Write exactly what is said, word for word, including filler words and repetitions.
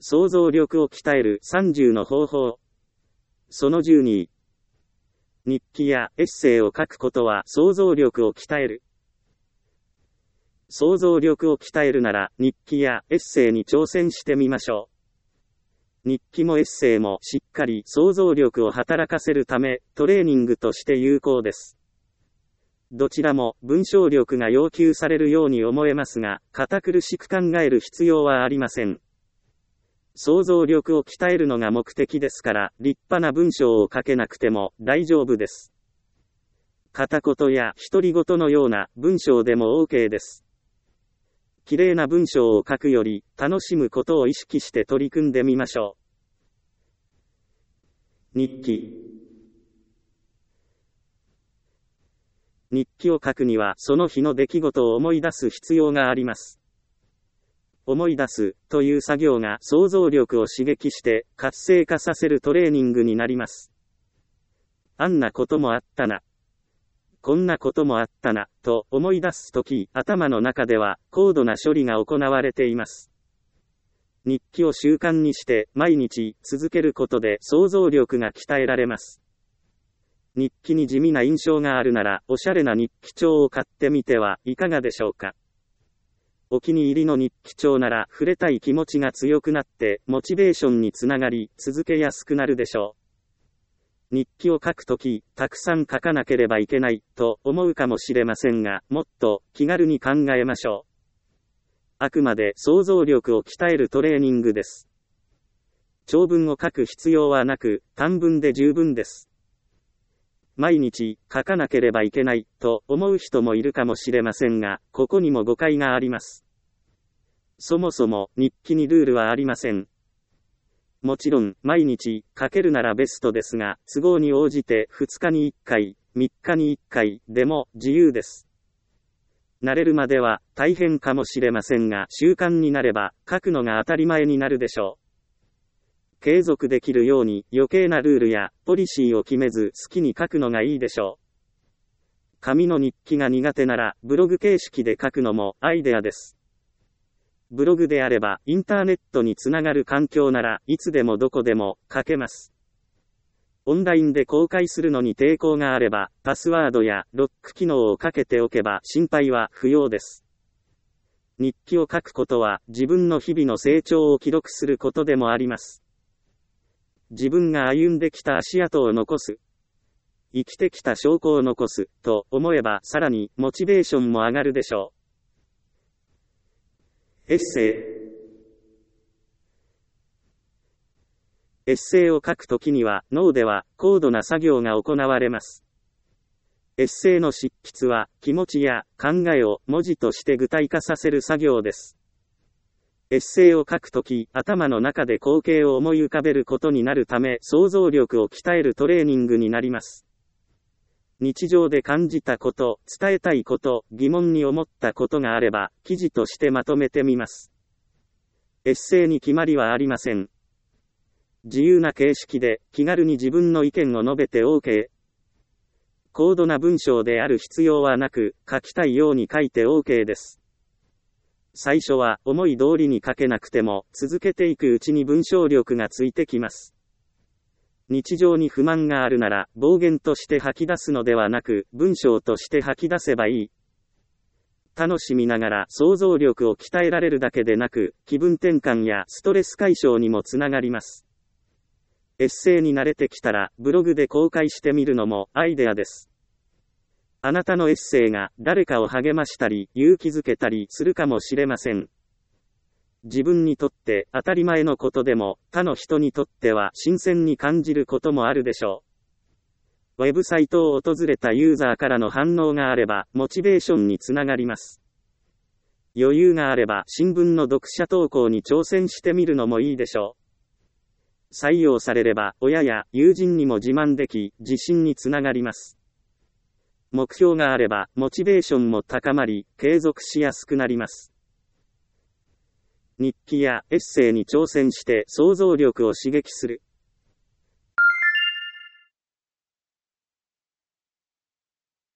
想像力を鍛えるさんじゅうの方法。そのじゅうに。日記やエッセイを書くことは想像力を鍛える。想像力を鍛えるなら日記やエッセイに挑戦してみましょう。日記もエッセイもしっかり想像力を働かせるためトレーニングとして有効です。どちらも文章力が要求されるように思えますが、堅苦しく考える必要はありません。想像力を鍛えるのが目的ですから、立派な文章を書けなくても大丈夫です。片言や独り言のような文章でも OK です。綺麗な文章を書くより、楽しむことを意識して取り組んでみましょう。日記。日記を書くには、その日の出来事を思い出す必要があります。思い出すという作業が想像力を刺激して活性化させるトレーニングになります。あんなこともあったな。こんなこともあったな、と思い出すとき、頭の中では高度な処理が行われています。日記を習慣にして毎日続けることで想像力が鍛えられます。日記に地味な印象があるなら、おしゃれな日記帳を買ってみてはいかがでしょうか。お気に入りの日記帳なら、触れたい気持ちが強くなって、モチベーションにつながり、続けやすくなるでしょう。日記を書くとき、たくさん書かなければいけない、と思うかもしれませんが、もっと気軽に考えましょう。あくまで想像力を鍛えるトレーニングです。長文を書く必要はなく、短文で十分です。毎日書かなければいけないと思う人もいるかもしれませんが、ここにも誤解があります。そもそも日記にルールはありません。もちろん毎日書けるならベストですが、都合に応じてふつかにいっかい、みっかにいっかいでも自由です。慣れるまでは大変かもしれませんが、習慣になれば書くのが当たり前になるでしょう。継続できるように余計なルールやポリシーを決めず好きに書くのがいいでしょう。紙の日記が苦手ならブログ形式で書くのもアイデアです。ブログであればインターネットにつながる環境ならいつでもどこでも書けます。オンラインで公開するのに抵抗があればパスワードやロック機能をかけておけば心配は不要です。日記を書くことは自分の日々の成長を記録することでもあります。自分が歩んできた足跡を残す。生きてきた証拠を残す、と思えばさらにモチベーションも上がるでしょう。エッセイ。エッセイを書くときには脳では高度な作業が行われます。エッセイの執筆は気持ちや考えを文字として具体化させる作業です。エッセイを書くとき、頭の中で光景を思い浮かべることになるため、想像力を鍛えるトレーニングになります。日常で感じたこと、伝えたいこと、疑問に思ったことがあれば、記事としてまとめてみます。エッセイに決まりはありません。自由な形式で、気軽に自分の意見を述べて OK。高度な文章である必要はなく、書きたいように書いて OK です。最初は思い通りに書けなくても、続けていくうちに文章力がついてきます。日常に不満があるなら、暴言として吐き出すのではなく、文章として吐き出せばいい。楽しみながら想像力を鍛えられるだけでなく、気分転換やストレス解消にもつながります。エッセイに慣れてきたら、ブログで公開してみるのもアイデアです。あなたのエッセイが誰かを励ましたり勇気づけたりするかもしれません。自分にとって当たり前のことでも他の人にとっては新鮮に感じることもあるでしょう。ウェブサイトを訪れたユーザーからの反応があればモチベーションにつながります。余裕があれば新聞の読者投稿に挑戦してみるのもいいでしょう。採用されれば親や友人にも自慢でき自信につながります。目標があれば、モチベーションも高まり、継続しやすくなります。日記やエッセイに挑戦して想像力を刺激する。